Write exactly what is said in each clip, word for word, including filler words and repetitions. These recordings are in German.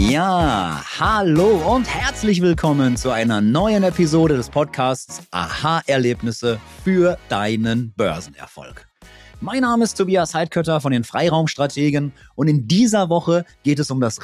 Ja, hallo und herzlich willkommen zu einer neuen Episode des Podcasts Aha-Erlebnisse für deinen Börsenerfolg. Mein Name ist Tobias Heidkötter von den Freiraumstrategen und in dieser Woche geht es um das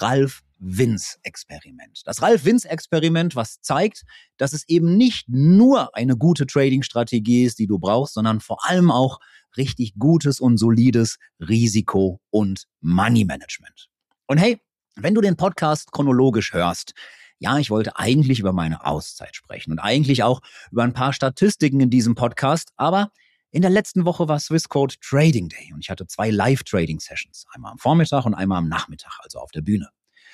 Ralph-Winz-Experiment. Das Ralph-Winz-Experiment, was zeigt, dass es eben nicht nur eine gute Trading-Strategie ist, die du brauchst, sondern vor allem auch richtig gutes und solides Risiko- und Money-Management. Und hey, wenn du den Podcast chronologisch hörst, ja, ich wollte eigentlich über meine Auszeit sprechen und eigentlich auch über ein paar Statistiken in diesem Podcast, aber in der letzten Woche war Swissquote Trading Day und ich hatte zwei Live-Trading-Sessions, einmal am Vormittag und einmal am Nachmittag, also auf der Bühne.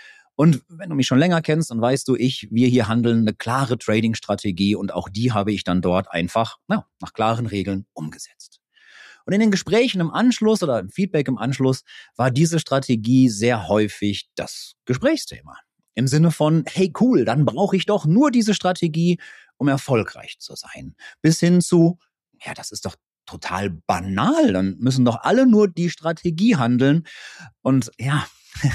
Und wenn du mich schon länger kennst, dann weißt du, ich, wir hier handeln eine klare Trading-Strategie und auch die habe ich dann dort einfach na, nach klaren Regeln umgesetzt. Und in den Gesprächen im Anschluss oder im Feedback im Anschluss war diese Strategie sehr häufig das Gesprächsthema. Im Sinne von, hey cool, dann brauche ich doch nur diese Strategie, um erfolgreich zu sein. Bis hin zu, ja, das ist doch total banal, dann müssen doch alle nur die Strategie handeln. Und ja,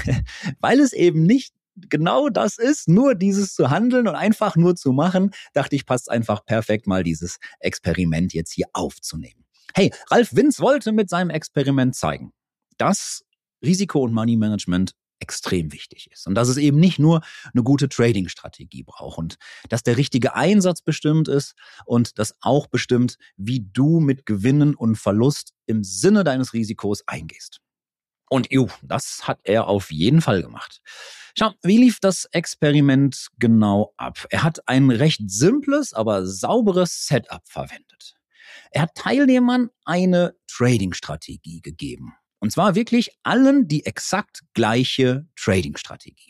weil es eben nicht genau das ist, nur dieses zu handeln und einfach nur zu machen, dachte ich, passt einfach perfekt mal dieses Experiment jetzt hier aufzunehmen. Hey, Ralph Winz wollte mit seinem Experiment zeigen, dass Risiko- und Money-Management extrem wichtig ist und dass es eben nicht nur eine gute Trading-Strategie braucht und dass der richtige Einsatz bestimmt ist und das auch bestimmt, wie du mit Gewinnen und Verlust im Sinne deines Risikos eingehst. Und juh, das hat er auf jeden Fall gemacht. Schau, wie lief das Experiment genau ab? Er hat ein recht simples, aber sauberes Setup verwendet. Er hat Teilnehmern eine Trading-Strategie gegeben. Und zwar wirklich allen die exakt gleiche Trading-Strategie.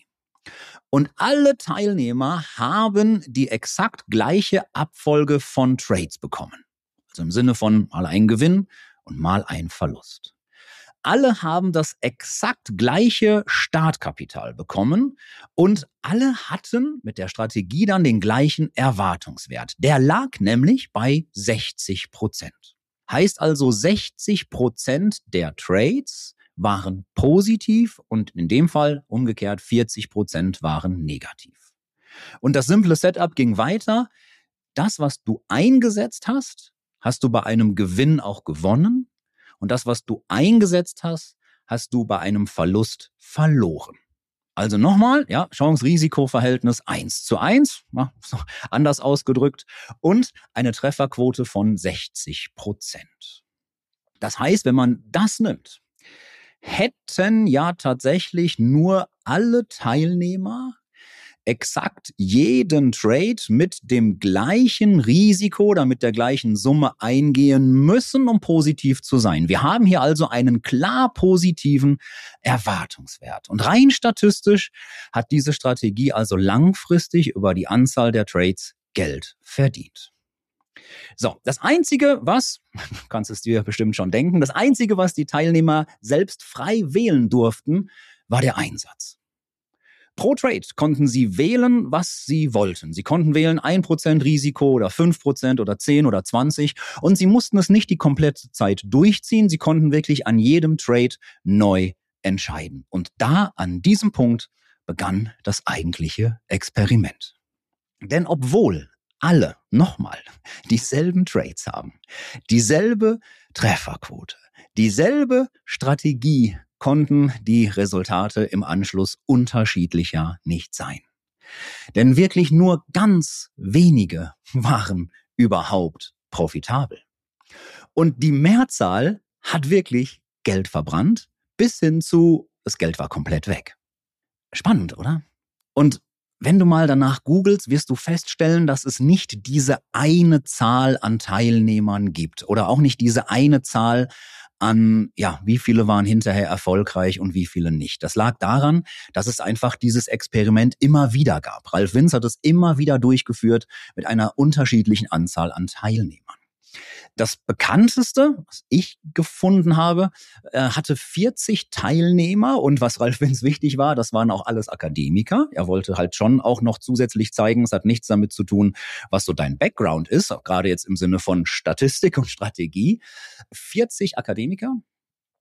Und alle Teilnehmer haben die exakt gleiche Abfolge von Trades bekommen. Also im Sinne von mal ein Gewinn und mal ein Verlust. Alle haben das exakt gleiche Startkapital bekommen und alle hatten mit der Strategie dann den gleichen Erwartungswert. Der lag nämlich bei sechzig Prozent. Heißt also, sechzig Prozent der Trades waren positiv und in dem Fall umgekehrt vierzig Prozent waren negativ. Und das simple Setup ging weiter. Das, was du eingesetzt hast, hast du bei einem Gewinn auch gewonnen. Und das, was du eingesetzt hast, hast du bei einem Verlust verloren. Also nochmal, ja, Chance-Risiko-Verhältnis eins zu eins, ja, anders ausgedrückt, und eine Trefferquote von sechzig Prozent. Das heißt, wenn man das nimmt, hätten ja tatsächlich nur alle Teilnehmer exakt jeden Trade mit dem gleichen Risiko oder mit der gleichen Summe eingehen müssen, um positiv zu sein. Wir haben hier also einen klar positiven Erwartungswert. Und rein statistisch hat diese Strategie also langfristig über die Anzahl der Trades Geld verdient. So, das Einzige, was, du kannst es dir bestimmt schon denken, das Einzige, was die Teilnehmer selbst frei wählen durften, war der Einsatz. Pro Trade konnten sie wählen, was sie wollten. Sie konnten wählen ein Prozent Risiko oder fünf Prozent oder zehn oder zwanzig und sie mussten es nicht die komplette Zeit durchziehen. Sie konnten wirklich an jedem Trade neu entscheiden. Und da, an diesem Punkt, begann das eigentliche Experiment. Denn obwohl alle nochmal dieselben Trades haben, dieselbe Trefferquote, dieselbe Strategie, konnten die Resultate im Anschluss unterschiedlicher nicht sein. Denn wirklich nur ganz wenige waren überhaupt profitabel. Und die Mehrzahl hat wirklich Geld verbrannt, bis hin zu, das Geld war komplett weg. Spannend, oder? Und wenn du mal danach googelst, wirst du feststellen, dass es nicht diese eine Zahl an Teilnehmern gibt oder auch nicht diese eine Zahl an, ja, wie viele waren hinterher erfolgreich und wie viele nicht. Das lag daran, dass es einfach dieses Experiment immer wieder gab. Ralph Winz hat es immer wieder durchgeführt mit einer unterschiedlichen Anzahl an Teilnehmern. Das bekannteste, was ich gefunden habe, äh, hatte vierzig Teilnehmer und was Ralph Winz wichtig war, das waren auch alles Akademiker. Er wollte halt schon auch noch zusätzlich zeigen, es hat nichts damit zu tun, was so dein Background ist, auch gerade jetzt im Sinne von Statistik und Strategie. vierzig Akademiker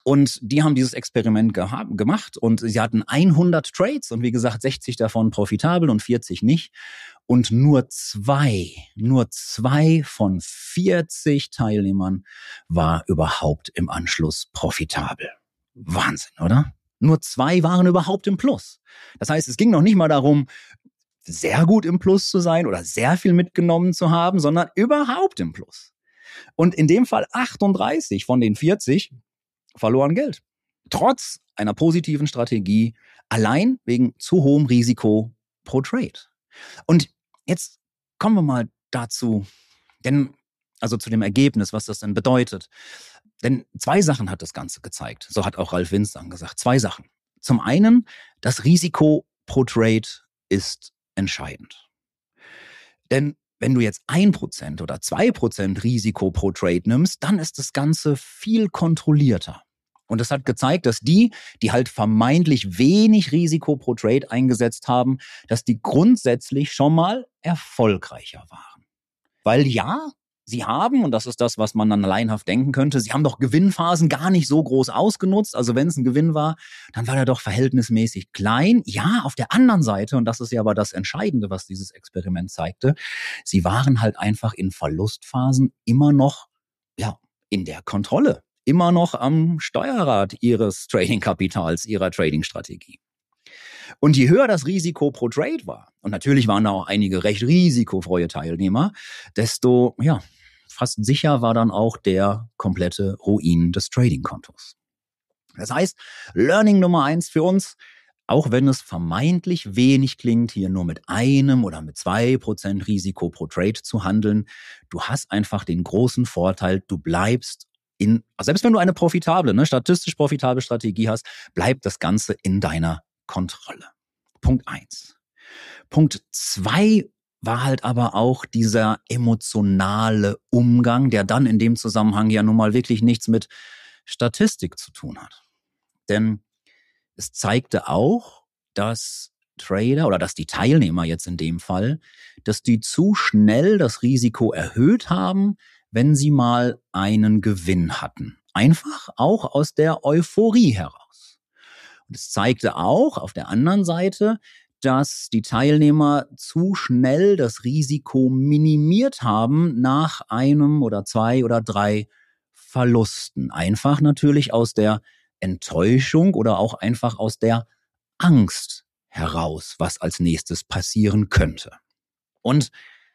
Und die haben dieses Experiment geha- gemacht und sie hatten hundert Trades und wie gesagt sechzig davon profitabel und vierzig nicht. Und nur zwei, nur zwei von vierzig Teilnehmern war überhaupt im Anschluss profitabel. Wahnsinn, oder? Nur zwei waren überhaupt im Plus. Das heißt, es ging noch nicht mal darum, sehr gut im Plus zu sein oder sehr viel mitgenommen zu haben, sondern überhaupt im Plus. Und in dem Fall achtunddreißig von den vierzig verloren Geld. Trotz einer positiven Strategie, allein wegen zu hohem Risiko pro Trade. Und jetzt kommen wir mal dazu, denn, also zu dem Ergebnis, was das denn bedeutet. Denn zwei Sachen hat das Ganze gezeigt. So hat auch Ralph Winz dann gesagt. Zwei Sachen. Zum einen, das Risiko pro Trade ist entscheidend. Denn wenn du jetzt ein Prozent oder zwei Prozent Risiko pro Trade nimmst, dann ist das Ganze viel kontrollierter. Und das hat gezeigt, dass die, die halt vermeintlich wenig Risiko pro Trade eingesetzt haben, dass die grundsätzlich schon mal erfolgreicher waren. Weil ja, sie haben, und das ist das, was man dann laienhaft denken könnte, sie haben doch Gewinnphasen gar nicht so groß ausgenutzt. Also wenn es ein Gewinn war, dann war er doch verhältnismäßig klein. Ja, auf der anderen Seite, und das ist ja aber das Entscheidende, was dieses Experiment zeigte, sie waren halt einfach in Verlustphasen immer noch, ja, in der Kontrolle. Immer noch am Steuerrad ihres Trading-Kapitals, ihrer Trading-Strategie. Und je höher das Risiko pro Trade war, und natürlich waren da auch einige recht risikofreie Teilnehmer, desto, ja, fast sicher war dann auch der komplette Ruin des Trading-Kontos. Das heißt, Learning Nummer eins für uns, auch wenn es vermeintlich wenig klingt, hier nur mit einem oder mit zwei Prozent Risiko pro Trade zu handeln, du hast einfach den großen Vorteil, du bleibst in, selbst wenn du eine profitable, ne, statistisch profitable Strategie hast, bleibt das Ganze in deiner Kontrolle. Punkt eins. Punkt zwei war halt aber auch dieser emotionale Umgang, der dann in dem Zusammenhang ja nun mal wirklich nichts mit Statistik zu tun hat. Denn es zeigte auch, dass Trader oder dass die Teilnehmer jetzt in dem Fall, dass die zu schnell das Risiko erhöht haben, wenn sie mal einen Gewinn hatten. Einfach auch aus der Euphorie heraus. Und es zeigte auch auf der anderen Seite, dass die Teilnehmer zu schnell das Risiko minimiert haben nach einem oder zwei oder drei Verlusten. Einfach natürlich aus der Enttäuschung oder auch einfach aus der Angst heraus, was als nächstes passieren könnte. Und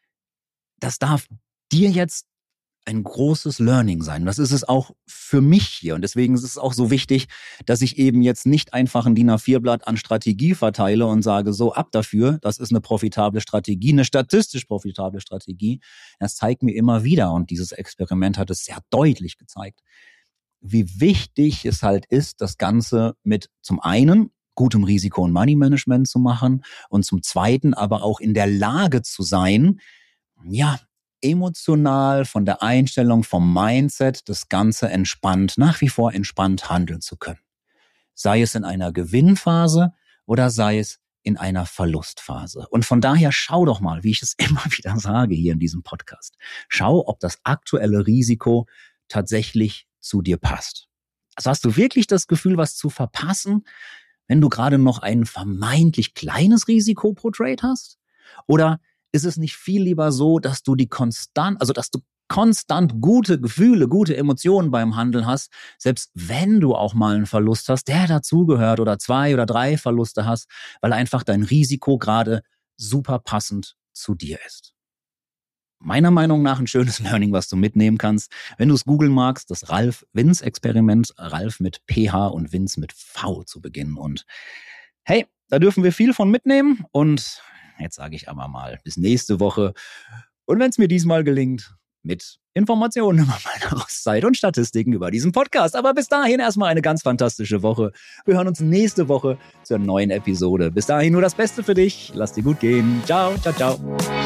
das darf dir jetzt ein großes Learning sein. Das ist es auch für mich hier. Und deswegen ist es auch so wichtig, dass ich eben jetzt nicht einfach ein D I N A vier Blatt an Strategie verteile und sage, so ab dafür, das ist eine profitable Strategie, eine statistisch profitable Strategie. Das zeigt mir immer wieder, und dieses Experiment hat es sehr deutlich gezeigt, wie wichtig es halt ist, das Ganze mit zum einen gutem Risiko- und Money-Management zu machen und zum zweiten aber auch in der Lage zu sein, ja, emotional, von der Einstellung, vom Mindset, das Ganze entspannt, nach wie vor entspannt handeln zu können. Sei es in einer Gewinnphase oder sei es in einer Verlustphase. Und von daher schau doch mal, wie ich es immer wieder sage hier in diesem Podcast. Schau, ob das aktuelle Risiko tatsächlich zu dir passt. Also hast du wirklich das Gefühl, was zu verpassen, wenn du gerade noch ein vermeintlich kleines Risiko pro Trade hast? Oder ist es nicht viel lieber so, dass du die konstant, also dass du konstant gute Gefühle, gute Emotionen beim Handeln hast, selbst wenn du auch mal einen Verlust hast, der dazugehört oder zwei oder drei Verluste hast, weil einfach dein Risiko gerade super passend zu dir ist. Meiner Meinung nach ein schönes Learning, was du mitnehmen kannst. Wenn du es googeln magst, das Ralph-Winz-Experiment, Ralph mit P H und Winz mit V zu beginnen. Und hey, da dürfen wir viel von mitnehmen. Und jetzt sage ich aber mal, bis nächste Woche. Und wenn es mir diesmal gelingt, mit Informationen über meine Auszeit und Statistiken über diesen Podcast. Aber bis dahin erstmal eine ganz fantastische Woche. Wir hören uns nächste Woche zur neuen Episode. Bis dahin nur das Beste für dich. Lass dir gut gehen. Ciao, ciao, ciao.